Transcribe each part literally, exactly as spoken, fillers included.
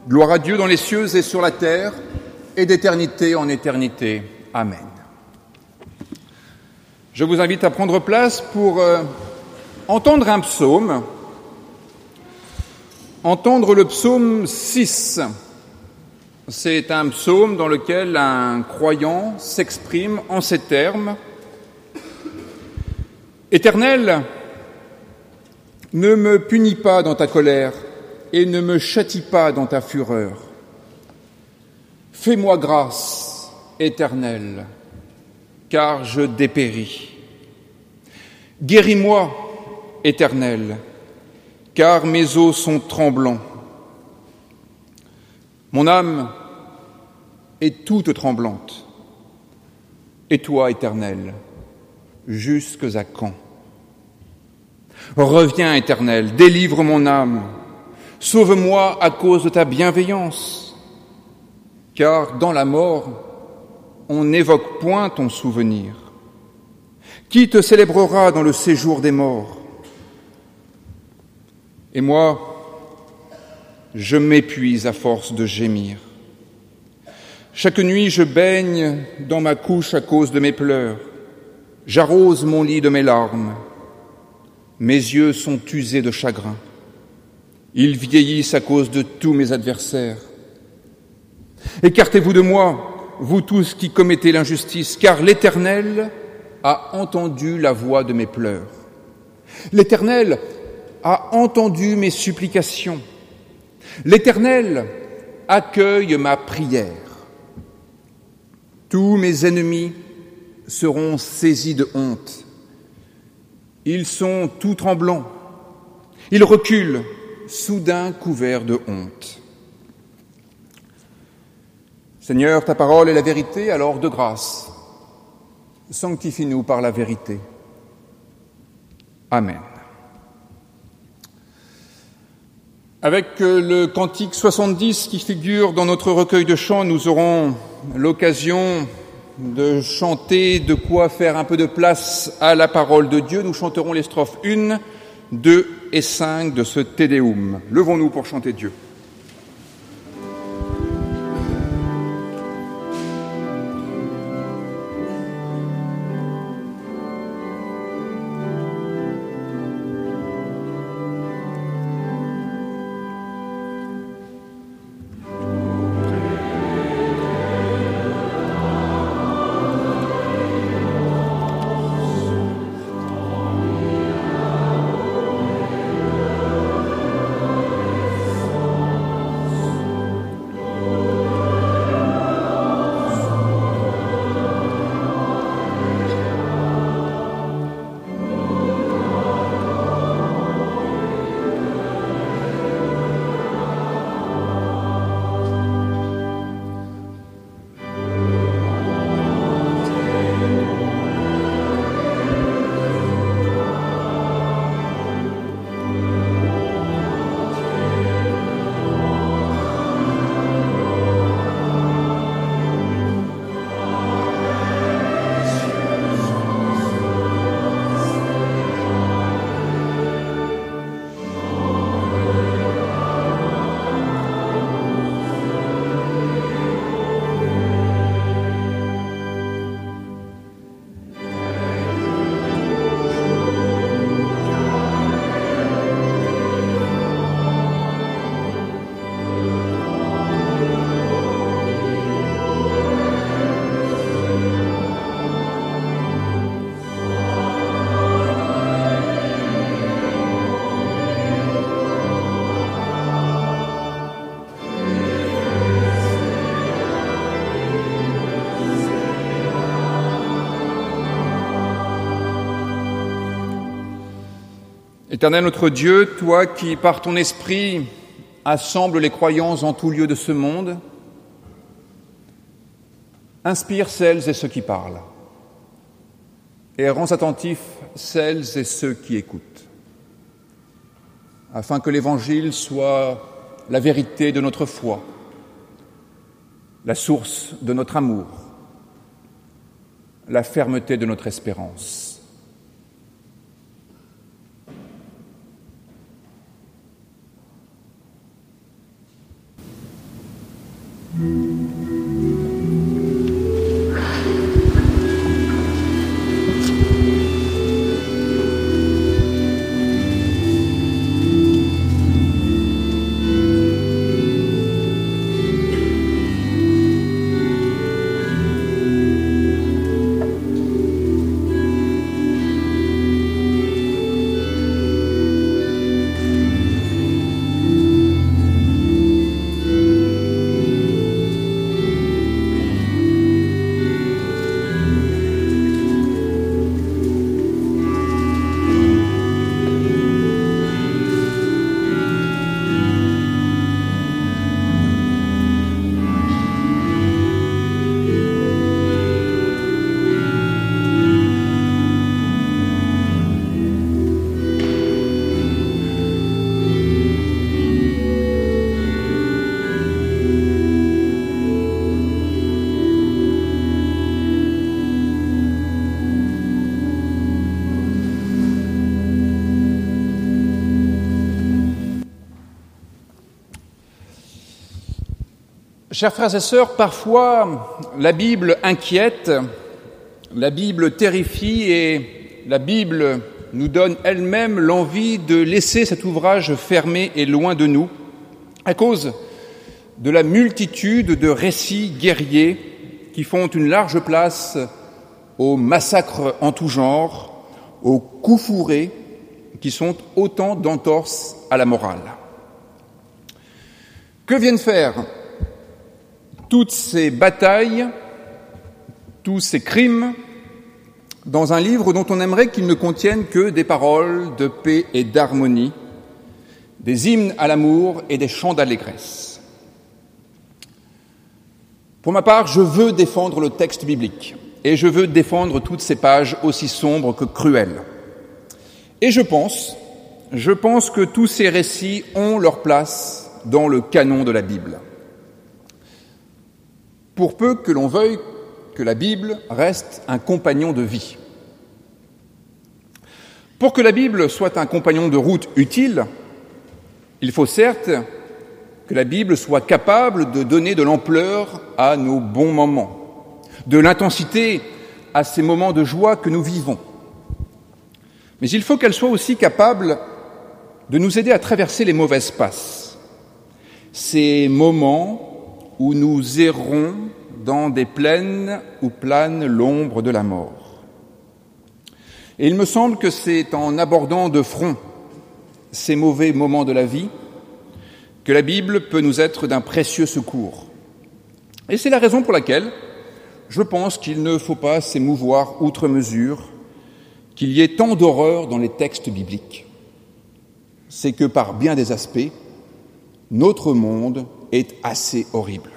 Gloire à Dieu dans les cieux et sur la terre, et d'éternité en éternité. Amen. Je vous invite à prendre place pour euh, entendre un psaume, entendre le psaume six. C'est un psaume dans lequel un croyant s'exprime en ces termes. Éternel, ne me punis pas dans ta colère et ne me châtie pas dans ta fureur. Fais-moi grâce, Éternel, car je dépéris. Guéris-moi, Éternel, car mes os sont tremblants. Mon âme est toute tremblante. Et toi, Éternel, jusques à quand? Reviens, Éternel, délivre mon âme. Sauve-moi à cause de ta bienveillance. Car dans la mort, on n'évoque point ton souvenir. Qui te célébrera dans le séjour des morts? Et moi, je m'épuise à force de gémir. Chaque nuit, je baigne dans ma couche à cause de mes pleurs. J'arrose mon lit de mes larmes. Mes yeux sont usés de chagrin. Ils vieillissent à cause de tous mes adversaires. Écartez-vous de moi, vous tous qui commettez l'injustice, car l'Éternel a entendu la voix de mes pleurs. L'Éternel a entendu mes supplications. L'Éternel accueille ma prière. Tous mes ennemis seront saisis de honte. Ils sont tout tremblants. Ils reculent, soudain couverts de honte. Seigneur, ta parole est la vérité, alors de grâce, sanctifie-nous par la vérité. Amen. Avec le cantique soixante-dix qui figure dans notre recueil de chants, nous aurons l'occasion de chanter, de quoi faire un peu de place à la parole de Dieu. Nous chanterons les strophes un, deux et cinq de ce Te Deum. Levons-nous pour chanter Dieu. Éternel notre Dieu, toi qui, par ton esprit, assembles les croyants en tout lieu de ce monde, inspire celles et ceux qui parlent et rends attentifs celles et ceux qui écoutent, afin que l'Évangile soit la vérité de notre foi, la source de notre amour, la fermeté de notre espérance. Chers frères et sœurs, parfois la Bible inquiète, la Bible terrifie et la Bible nous donne elle-même l'envie de laisser cet ouvrage fermé et loin de nous à cause de la multitude de récits guerriers qui font une large place aux massacres en tout genre, aux coups fourrés qui sont autant d'entorses à la morale. Que viennent faire toutes ces batailles, tous ces crimes, dans un livre dont on aimerait qu'il ne contienne que des paroles de paix et d'harmonie, des hymnes à l'amour et des chants d'allégresse. Pour ma part, je veux défendre le texte biblique et je veux défendre toutes ces pages aussi sombres que cruelles. Et je pense, je pense que tous ces récits ont leur place dans le canon de la Bible. Pour peu que l'on veuille que la Bible reste un compagnon de vie. Pour que la Bible soit un compagnon de route utile, il faut certes que la Bible soit capable de donner de l'ampleur à nos bons moments, de l'intensité à ces moments de joie que nous vivons. Mais il faut qu'elle soit aussi capable de nous aider à traverser les mauvaises passes, ces moments où nous errons dans des plaines où plane l'ombre de la mort. Et il me semble que c'est en abordant de front ces mauvais moments de la vie que la Bible peut nous être d'un précieux secours. Et c'est la raison pour laquelle je pense qu'il ne faut pas s'émouvoir outre mesure qu'il y ait tant d'horreur dans les textes bibliques. C'est que par bien des aspects, notre monde est assez horrible.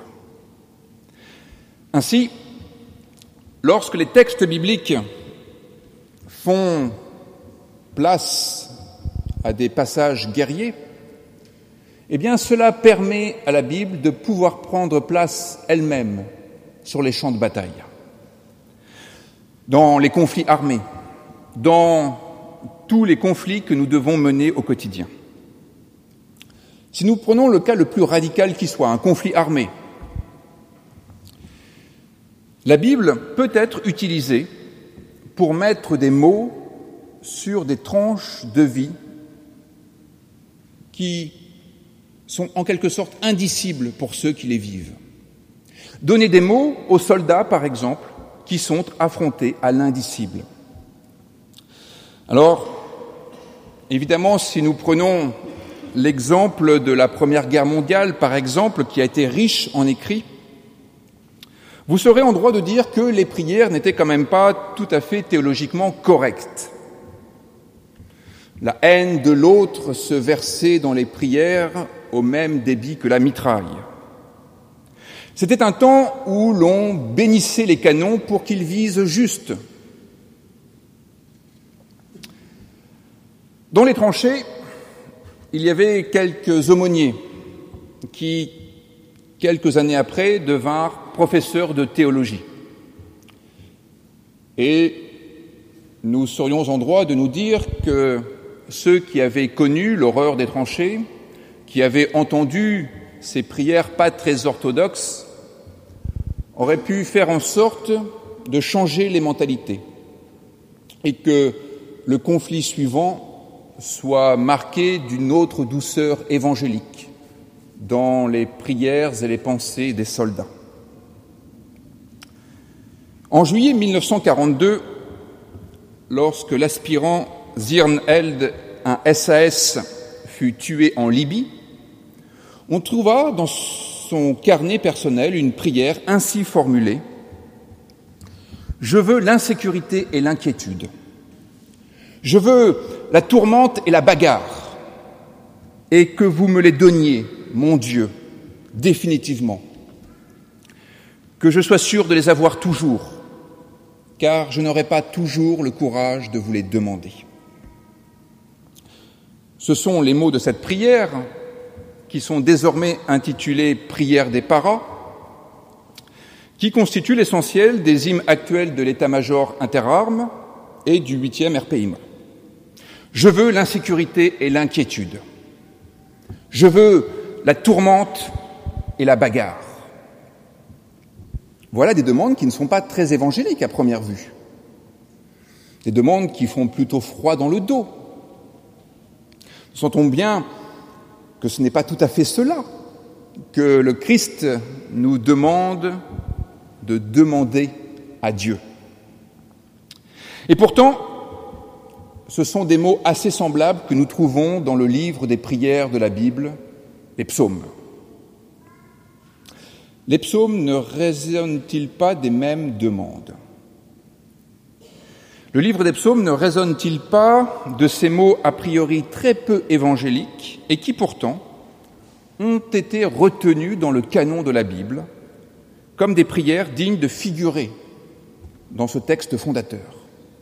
Ainsi, lorsque les textes bibliques font place à des passages guerriers, eh bien cela permet à la Bible de pouvoir prendre place elle-même sur les champs de bataille, dans les conflits armés, dans tous les conflits que nous devons mener au quotidien. Si nous prenons le cas le plus radical qui soit, un conflit armé, la Bible peut être utilisée pour mettre des mots sur des tranches de vie qui sont en quelque sorte indicibles pour ceux qui les vivent. Donner des mots aux soldats, par exemple, qui sont affrontés à l'indicible. Alors, évidemment, si nous prenons l'exemple de la Première Guerre mondiale, par exemple, qui a été riche en écrits, vous serez en droit de dire que les prières n'étaient quand même pas tout à fait théologiquement correctes. La haine de l'autre se versait dans les prières au même débit que la mitraille. C'était un temps où l'on bénissait les canons pour qu'ils visent juste. Dans les tranchées, il y avait quelques aumôniers qui, quelques années après, devinrent professeurs de théologie. Et nous serions en droit de nous dire que ceux qui avaient connu l'horreur des tranchées, qui avaient entendu ces prières pas très orthodoxes, aurait pu faire en sorte de changer les mentalités et que le conflit suivant soit marqué d'une autre douceur évangélique dans les prières et les pensées des soldats. En juillet mille neuf cent quarante-deux, lorsque l'aspirant Zirnheld, un S A S, fut tué en Libye, on trouva dans son carnet personnel une prière ainsi formulée : « Je veux l'insécurité et l'inquiétude. Je veux la tourmente et la bagarre, et que vous me les donniez, mon Dieu, définitivement. Que je sois sûr de les avoir toujours, car je n'aurai pas toujours le courage de vous les demander. » Ce sont les mots de cette prière, qui sont désormais intitulés « Prière des paras », qui constituent l'essentiel des hymnes actuels de l'état-major interarmes et du huitième R P I M. Je veux l'insécurité et l'inquiétude. Je veux la tourmente et la bagarre. Voilà des demandes qui ne sont pas très évangéliques à première vue. Des demandes qui font plutôt froid dans le dos. Nous sentons bien que ce n'est pas tout à fait cela que le Christ nous demande de demander à Dieu. Et pourtant, ce sont des mots assez semblables que nous trouvons dans le livre des prières de la Bible, les psaumes. Les psaumes ne résonnent-ils pas des mêmes demandes ? Le livre des psaumes ne résonne-t-il pas de ces mots a priori très peu évangéliques et qui pourtant ont été retenus dans le canon de la Bible comme des prières dignes de figurer dans ce texte fondateur ?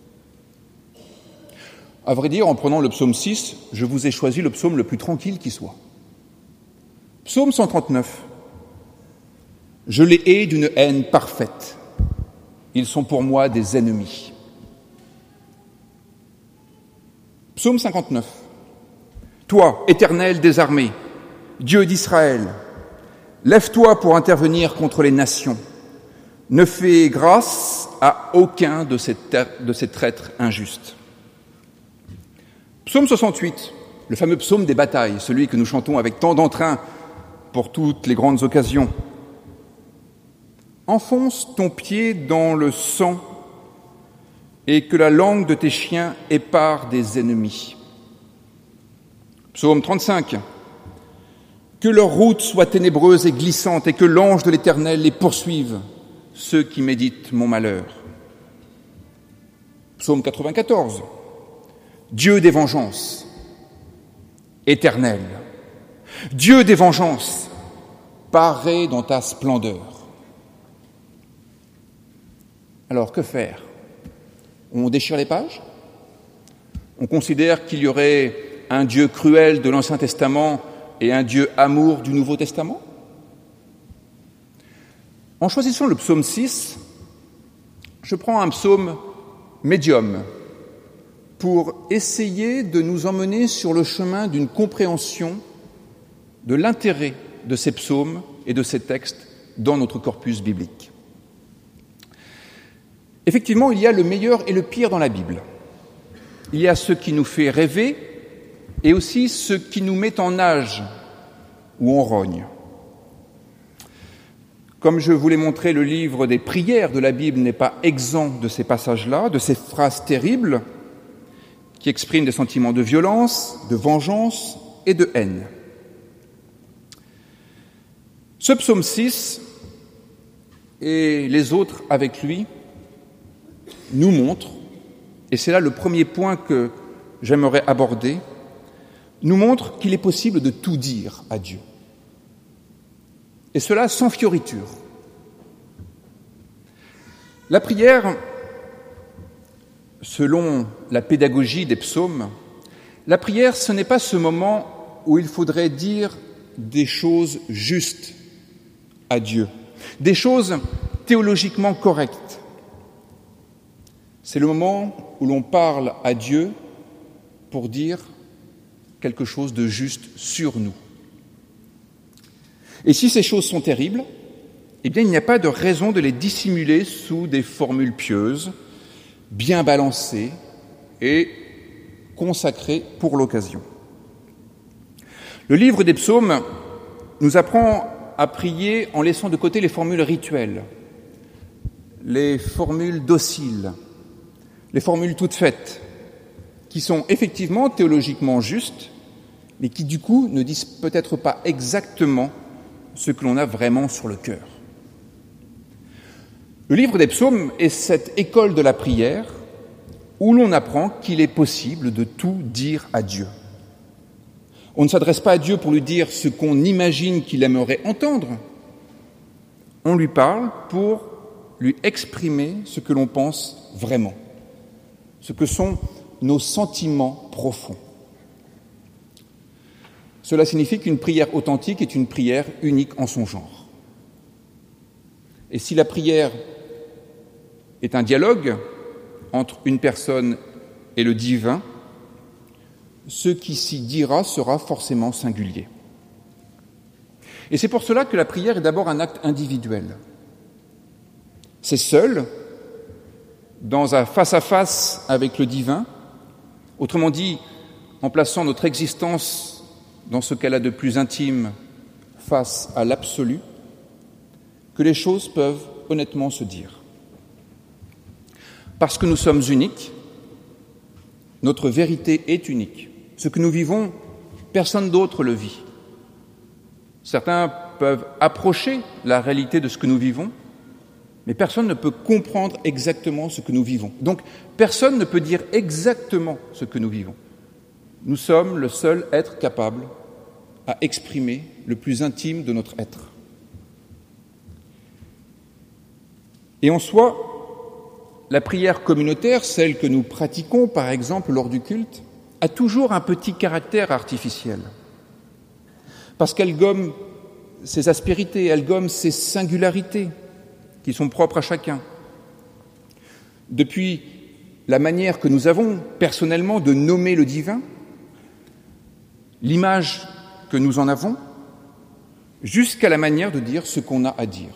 À vrai dire, en prenant le psaume six, je vous ai choisi le psaume le plus tranquille qui soit. Psaume cent trente-neuf. Je les hais d'une haine parfaite. Ils sont pour moi des ennemis. Psaume cinquante-neuf. Toi, Éternel des armées, Dieu d'Israël, lève-toi pour intervenir contre les nations. Ne fais grâce à aucun de ces, ter- de ces traîtres injustes. Psaume soixante-huit, le fameux psaume des batailles, celui que nous chantons avec tant d'entrain pour toutes les grandes occasions. Enfonce ton pied dans le sang et que la langue de tes chiens épare des ennemis. Psaume trente-cinq. Que leur route soit ténébreuse et glissante et que l'ange de l'Éternel les poursuive, ceux qui méditent mon malheur. Psaume quatre-vingt-quatorze. Dieu des vengeances, Éternel, Dieu des vengeances, parais dans ta splendeur. Alors, que faire ? On déchire les pages ? On considère qu'il y aurait un Dieu cruel de l'Ancien Testament et un Dieu amour du Nouveau Testament ? En choisissant le psaume six, je prends un psaume médium pour essayer de nous emmener sur le chemin d'une compréhension de l'intérêt de ces psaumes et de ces textes dans notre corpus biblique. Effectivement, il y a le meilleur et le pire dans la Bible. Il y a ce qui nous fait rêver et aussi ce qui nous met en nage ou on rogne. Comme je vous l'ai montré, le livre des prières de la Bible n'est pas exempt de ces passages-là, de ces phrases terribles qui expriment des sentiments de violence, de vengeance et de haine. Ce psaume six et les autres avec lui nous montrent, et c'est là le premier point que j'aimerais aborder, nous montrent qu'il est possible de tout dire à Dieu. Et cela sans fioriture. La prière, selon la pédagogie des psaumes, la prière, ce n'est pas ce moment où il faudrait dire des choses justes à Dieu, des choses théologiquement correctes. C'est le moment où l'on parle à Dieu pour dire quelque chose de juste sur nous. Et si ces choses sont terribles, eh bien, il n'y a pas de raison de les dissimuler sous des formules pieuses, bien balancées et consacrées pour l'occasion. Le livre des psaumes nous apprend à prier en laissant de côté les formules rituelles, les formules dociles, les formules toutes faites, qui sont effectivement théologiquement justes, mais qui du coup ne disent peut-être pas exactement ce que l'on a vraiment sur le cœur. Le livre des psaumes est cette école de la prière où l'on apprend qu'il est possible de tout dire à Dieu. On ne s'adresse pas à Dieu pour lui dire ce qu'on imagine qu'il aimerait entendre. On lui parle pour lui exprimer ce que l'on pense vraiment, ce que sont nos sentiments profonds. Cela signifie qu'une prière authentique est une prière unique en son genre. Et si la prière est un dialogue entre une personne et le divin, ce qui s'y dira sera forcément singulier. Et c'est pour cela que la prière est d'abord un acte individuel. C'est seul, dans un face-à-face avec le divin, autrement dit, en plaçant notre existence dans ce qu'elle a de plus intime face à l'absolu, que les choses peuvent honnêtement se dire. Parce que nous sommes uniques, notre vérité est unique. Ce que nous vivons, personne d'autre le vit. Certains peuvent approcher la réalité de ce que nous vivons, mais personne ne peut comprendre exactement ce que nous vivons. Donc, personne ne peut dire exactement ce que nous vivons. Nous sommes le seul être capable à exprimer le plus intime de notre être. Et en soi, la prière communautaire, celle que nous pratiquons par exemple lors du culte, a toujours un petit caractère artificiel, parce qu'elle gomme ses aspérités, elle gomme ses singularités qui sont propres à chacun. Depuis la manière que nous avons personnellement de nommer le divin, l'image que nous en avons, jusqu'à la manière de dire ce qu'on a à dire.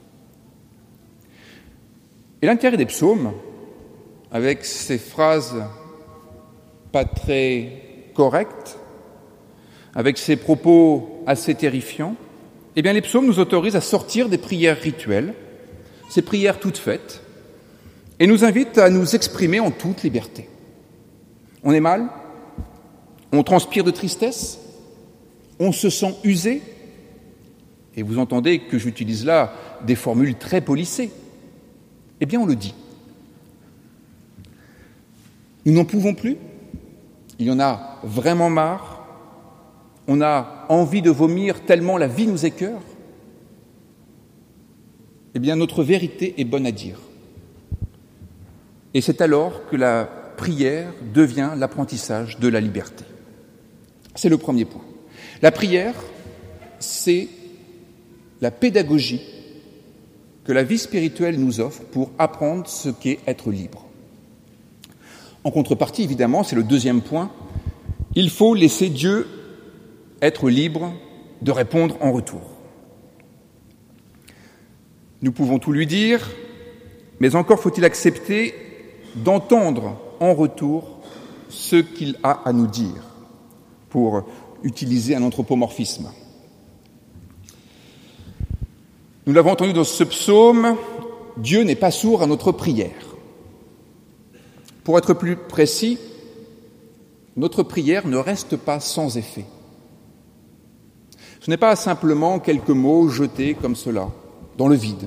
Et l'intérêt des psaumes, avec ces phrases pas très correctes, avec ces propos assez terrifiants, eh bien les psaumes nous autorisent à sortir des prières rituelles, ces prières toutes faites, et nous invitent à nous exprimer en toute liberté. On est mal, on transpire de tristesse, on se sent usé, et vous entendez que j'utilise là des formules très polissées. Eh bien, on le dit. Nous n'en pouvons plus. Il y en a vraiment marre. On a envie de vomir tellement la vie nous écœure. Eh bien, notre vérité est bonne à dire. Et c'est alors que la prière devient l'apprentissage de la liberté. C'est le premier point. La prière, c'est la pédagogie que la vie spirituelle nous offre pour apprendre ce qu'est être libre. En contrepartie, évidemment, c'est le deuxième point, il faut laisser Dieu être libre de répondre en retour. Nous pouvons tout lui dire, mais encore faut-il accepter d'entendre en retour ce qu'il a à nous dire, pour utiliser un anthropomorphisme. Nous l'avons entendu dans ce psaume, Dieu n'est pas sourd à notre prière. Pour être plus précis, notre prière ne reste pas sans effet. Ce n'est pas simplement quelques mots jetés comme cela, dans le vide.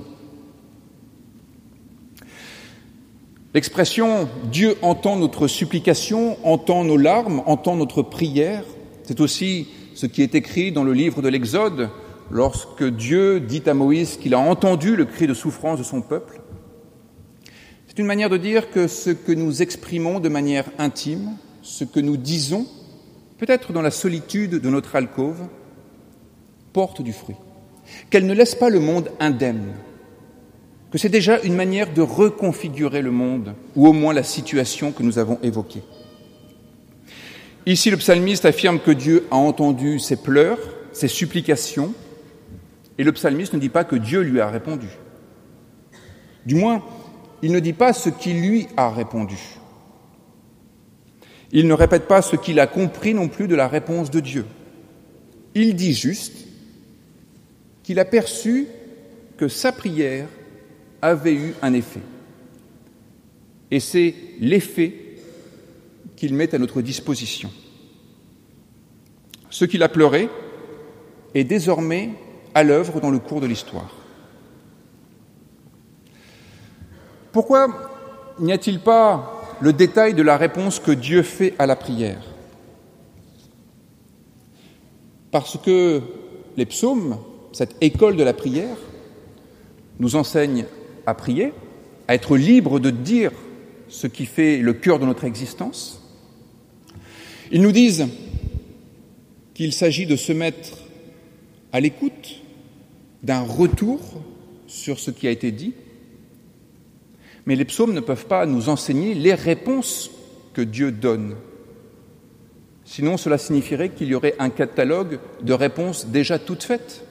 L'expression « Dieu entend notre supplication, entend nos larmes, entend notre prière », c'est aussi ce qui est écrit dans le livre de l'Exode, lorsque Dieu dit à Moïse qu'il a entendu le cri de souffrance de son peuple. C'est une manière de dire que ce que nous exprimons de manière intime, ce que nous disons, peut-être dans la solitude de notre alcôve, porte du fruit. Qu'elle ne laisse pas le monde indemne, que c'est déjà une manière de reconfigurer le monde, ou au moins la situation que nous avons évoquée. Ici, le psalmiste affirme que Dieu a entendu ses pleurs, ses supplications, Et le psalmiste ne dit pas que Dieu lui a répondu. Du moins, il ne dit pas ce qui lui a répondu. Il ne répète pas ce qu'il a compris non plus de la réponse de Dieu. Il dit juste qu'il a perçu que sa prière avait eu un effet. Et c'est l'effet qu'il met à notre disposition. Ce qu'il a pleuré est désormais à l'œuvre dans le cours de l'histoire. Pourquoi n'y a-t-il pas le détail de la réponse que Dieu fait à la prière? Parce que les psaumes, cette école de la prière, nous enseignent à prier, à être libres de dire ce qui fait le cœur de notre existence. Ils nous disent qu'il s'agit de se mettre à l'écoute d'un retour sur ce qui a été dit. Mais les psaumes ne peuvent pas nous enseigner les réponses que Dieu donne. Sinon, cela signifierait qu'il y aurait un catalogue de réponses déjà toutes faites.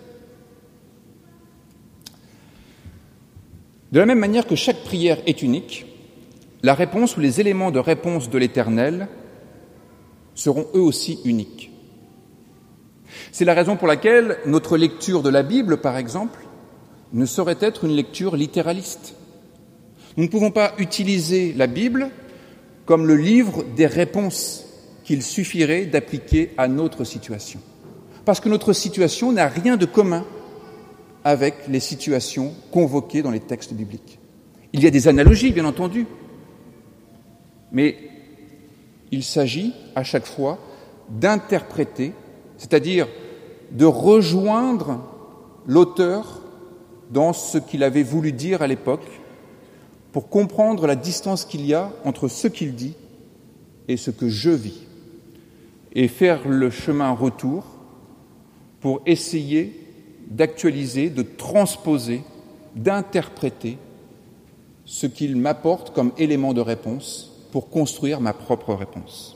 De la même manière que chaque prière est unique, la réponse ou les éléments de réponse de l'Éternel seront eux aussi uniques. C'est la raison pour laquelle notre lecture de la Bible, par exemple, ne saurait être une lecture littéraliste. Nous ne pouvons pas utiliser la Bible comme le livre des réponses qu'il suffirait d'appliquer à notre situation. Parce que notre situation n'a rien de commun avec les situations convoquées dans les textes bibliques. Il y a des analogies, bien entendu, mais il s'agit à chaque fois d'interpréter, c'est-à-dire de rejoindre l'auteur dans ce qu'il avait voulu dire à l'époque, pour comprendre la distance qu'il y a entre ce qu'il dit et ce que je vis, et faire le chemin retour pour essayer d'actualiser, de transposer, d'interpréter ce qu'il m'apporte comme élément de réponse pour construire ma propre réponse.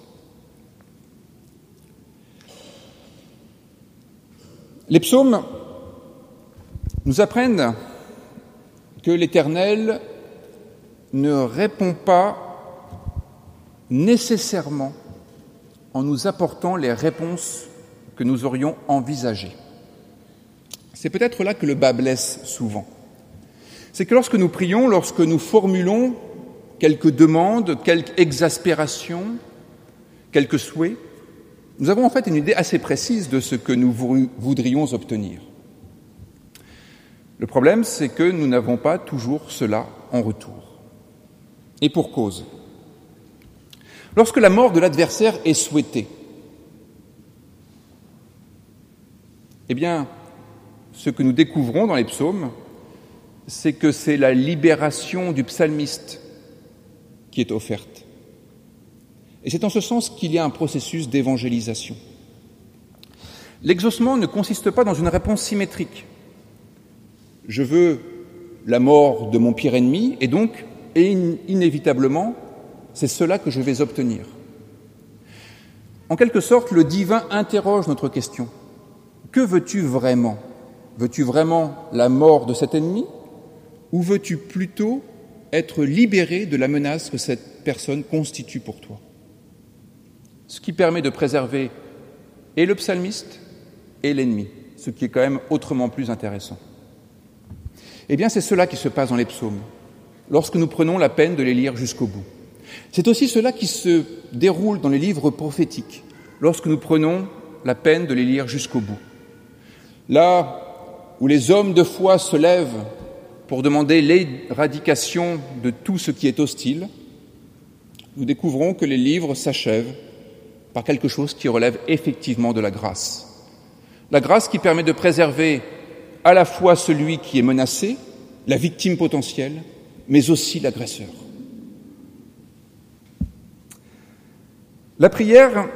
Les psaumes nous apprennent que l'Éternel ne répond pas nécessairement en nous apportant les réponses que nous aurions envisagées. C'est peut-être là que le bât blesse souvent. C'est que lorsque nous prions, lorsque nous formulons quelques demandes, quelques exaspérations, quelques souhaits, nous avons en fait une idée assez précise de ce que nous voudrions obtenir. Le problème, c'est que nous n'avons pas toujours cela en retour. Et pour cause. Lorsque la mort de l'adversaire est souhaitée, eh bien, ce que nous découvrons dans les psaumes, c'est que c'est la libération du psalmiste qui est offerte. Et c'est en ce sens qu'il y a un processus d'évangélisation. L'exaucement ne consiste pas dans une réponse symétrique. Je veux la mort de mon pire ennemi, et donc, et inévitablement, c'est cela que je vais obtenir. En quelque sorte, le divin interroge notre question. Que veux-tu vraiment ? Veux-tu vraiment la mort de cet ennemi ? Ou veux-tu plutôt être libéré de la menace que cette personne constitue pour toi ? Ce qui permet de préserver et le psalmiste et l'ennemi, ce qui est quand même autrement plus intéressant. Eh bien, c'est cela qui se passe dans les psaumes, lorsque nous prenons la peine de les lire jusqu'au bout. C'est aussi cela qui se déroule dans les livres prophétiques, lorsque nous prenons la peine de les lire jusqu'au bout. Là où les hommes de foi se lèvent pour demander l'éradication de tout ce qui est hostile, nous découvrons que les livres s'achèvent par quelque chose qui relève effectivement de la grâce. La grâce qui permet de préserver à la fois celui qui est menacé, la victime potentielle, mais aussi l'agresseur. La prière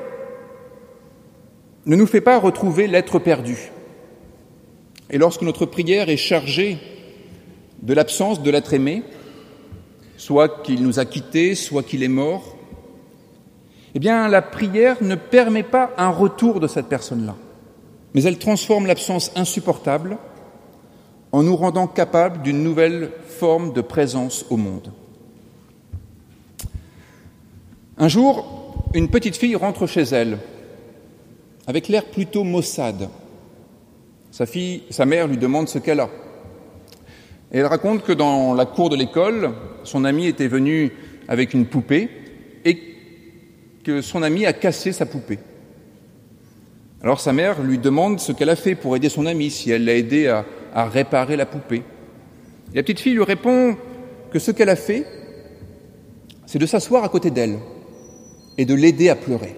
ne nous fait pas retrouver l'être perdu. Et lorsque notre prière est chargée de l'absence de l'être aimé, soit qu'il nous a quittés, soit qu'il est mort, eh bien, la prière ne permet pas un retour de cette personne-là, mais elle transforme l'absence insupportable en nous rendant capables d'une nouvelle forme de présence au monde. Un jour, une petite fille rentre chez elle, avec l'air plutôt maussade. Sa fille, sa mère lui demande ce qu'elle a. Et elle raconte que dans la cour de l'école, son ami était venu avec une poupée et que son ami a cassé sa poupée. Alors sa mère lui demande ce qu'elle a fait pour aider son ami, si elle l'a aidé à, à réparer la poupée. Et la petite fille lui répond que ce qu'elle a fait, c'est de s'asseoir à côté d'elle et de l'aider à pleurer.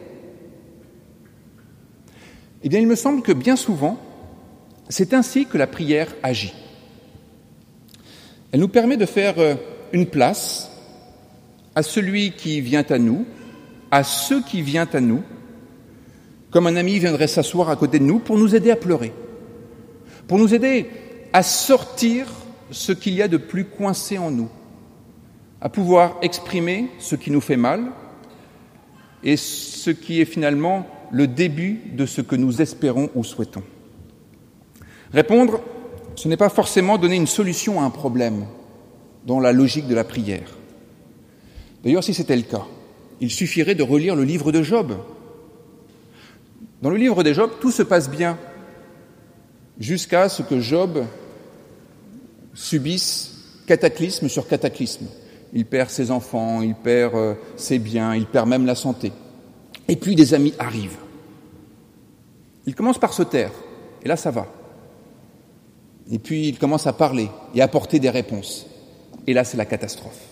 Eh bien, il me semble que bien souvent, c'est ainsi que la prière agit. Elle nous permet de faire une place à celui qui vient à nous, à ceux qui viennent à nous, comme un ami viendrait s'asseoir à côté de nous pour nous aider à pleurer, pour nous aider à sortir ce qu'il y a de plus coincé en nous, à pouvoir exprimer ce qui nous fait mal et ce qui est finalement le début de ce que nous espérons ou souhaitons. Répondre, ce n'est pas forcément donner une solution à un problème dans la logique de la prière. D'ailleurs, si c'était le cas, il suffirait de relire le livre de Job. Dans le livre de Job, tout se passe bien, jusqu'à ce que Job subisse cataclysme sur cataclysme. Il perd ses enfants, il perd euh, ses biens, il perd même la santé. Et puis des amis arrivent. Il commence par se taire, et là ça va. Et puis il commence à parler et à apporter des réponses. Et là c'est la catastrophe.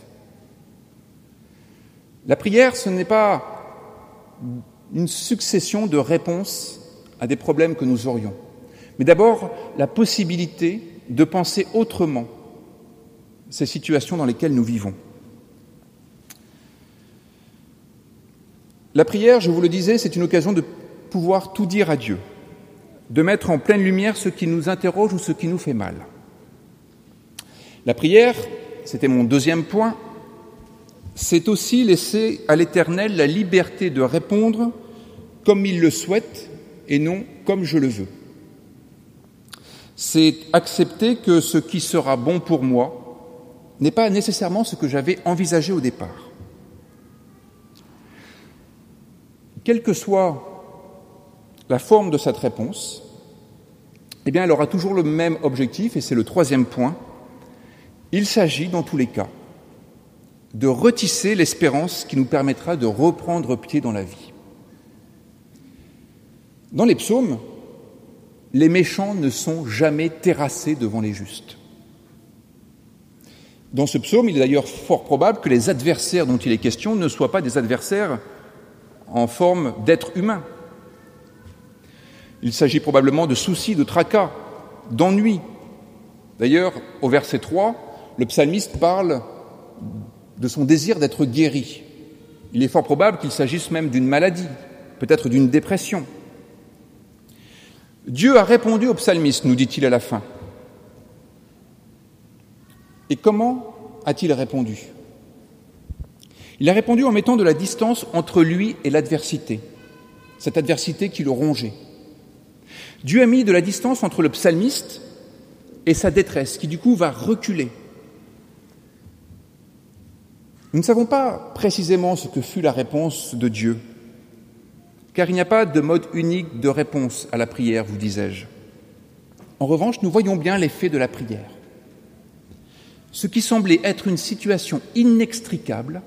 La prière, ce n'est pas une succession de réponses à des problèmes que nous aurions, mais d'abord la possibilité de penser autrement ces situations dans lesquelles nous vivons. La prière, je vous le disais, c'est une occasion de pouvoir tout dire à Dieu, de mettre en pleine lumière ce qui nous interroge ou ce qui nous fait mal. La prière, c'était mon deuxième point, c'est aussi laisser à l'Éternel la liberté de répondre comme il le souhaite et non comme je le veux. C'est accepter que ce qui sera bon pour moi n'est pas nécessairement ce que j'avais envisagé au départ. Quelle que soit la forme de cette réponse, eh bien, elle aura toujours le même objectif, et c'est le troisième point. Il s'agit, dans tous les cas, de retisser l'espérance qui nous permettra de reprendre pied dans la vie. Dans les psaumes, les méchants ne sont jamais terrassés devant les justes. Dans ce psaume, il est d'ailleurs fort probable que les adversaires dont il est question ne soient pas des adversaires en forme d'êtres humains. Il s'agit probablement de soucis, de tracas, d'ennuis. D'ailleurs, au verset trois, le psalmiste parle de son désir d'être guéri. Il est fort probable qu'il s'agisse même d'une maladie, peut-être d'une dépression. Dieu a répondu au psalmiste, nous dit-il à la fin. Et comment a-t-il répondu ? Il a répondu en mettant de la distance entre lui et l'adversité, cette adversité qui le rongeait. Dieu a mis de la distance entre le psalmiste et sa détresse, qui du coup va reculer. Nous ne savons pas précisément ce que fut la réponse de Dieu, car il n'y a pas de mode unique de réponse à la prière, vous disais-je. En revanche, nous voyons bien l'effet de la prière. Ce qui semblait être une situation inextricable,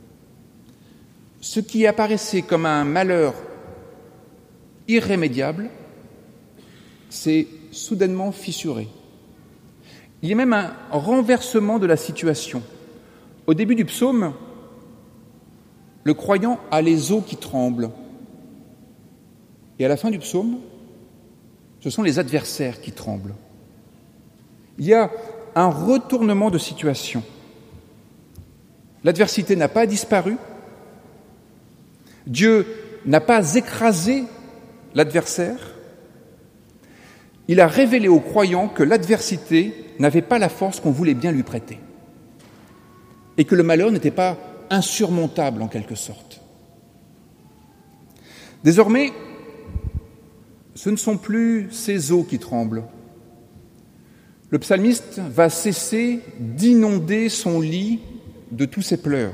ce qui apparaissait comme un malheur irrémédiable, s'est soudainement fissuré. Il y a même un renversement de la situation. Au début du psaume, le croyant a les os qui tremblent. Et à la fin du psaume, ce sont les adversaires qui tremblent. Il y a un retournement de situation. L'adversité n'a pas disparu. Dieu n'a pas écrasé l'adversaire. Il a révélé aux croyants que l'adversité n'avait pas la force qu'on voulait bien lui prêter et que le malheur n'était pas insurmontable en quelque sorte. Désormais, ce ne sont plus ses os qui tremblent. le psalmiste va cesser d'inonder son lit de tous ses pleurs.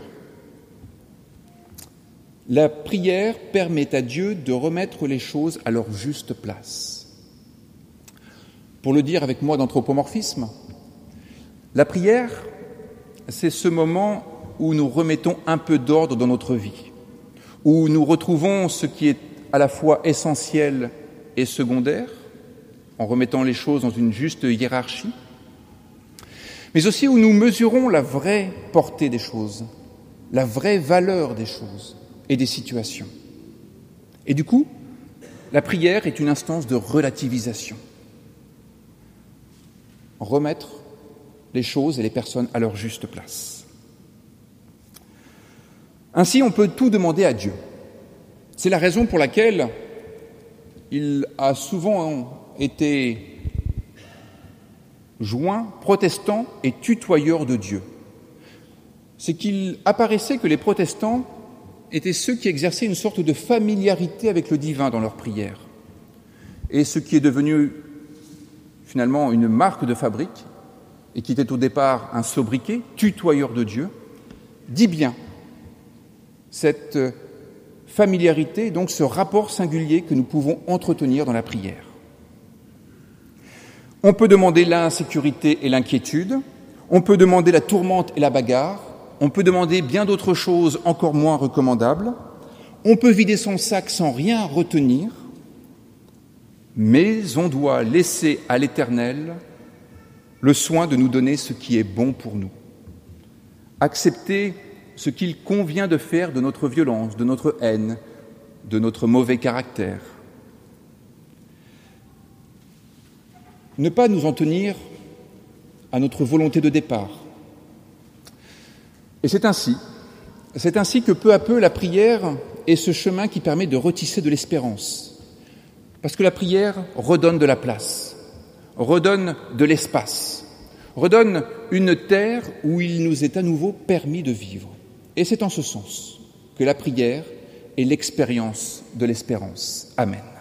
La prière permet à Dieu de remettre les choses à leur juste place. Pour le dire avec moi d'anthropomorphisme, la prière, c'est ce moment où nous remettons un peu d'ordre dans notre vie, où nous retrouvons ce qui est à la fois essentiel et secondaire, en remettant les choses dans une juste hiérarchie, mais aussi où nous mesurons la vraie portée des choses, la vraie valeur des choses et des situations. Et du coup, la prière est une instance de relativisation. Remettre les choses et les personnes à leur juste place. Ainsi, on peut tout demander à Dieu. C'est la raison pour laquelle il a souvent été joint, protestant et tutoyeur de Dieu. C'est qu'il apparaissait que les protestants étaient ceux qui exerçaient une sorte de familiarité avec le divin dans leurs prières. Et ce qui est devenu finalement une marque de fabrique, et qui était au départ un sobriquet, tutoyeur de Dieu, dit bien cette familiarité, donc ce rapport singulier que nous pouvons entretenir dans la prière. On peut demander l'insécurité et l'inquiétude, on peut demander la tourmente et la bagarre, on peut demander bien d'autres choses encore moins recommandables, on peut vider son sac sans rien retenir, mais on doit laisser à l'Éternel le soin de nous donner ce qui est bon pour nous. Accepter ce qu'il convient de faire de notre violence, de notre haine, de notre mauvais caractère. Ne pas nous en tenir à notre volonté de départ. Et c'est ainsi, c'est ainsi que peu à peu la prière est ce chemin qui permet de retisser de l'espérance. Parce que la prière redonne de la place, redonne de l'espace, redonne une terre où il nous est à nouveau permis de vivre. Et c'est en ce sens que la prière est l'expérience de l'espérance. Amen.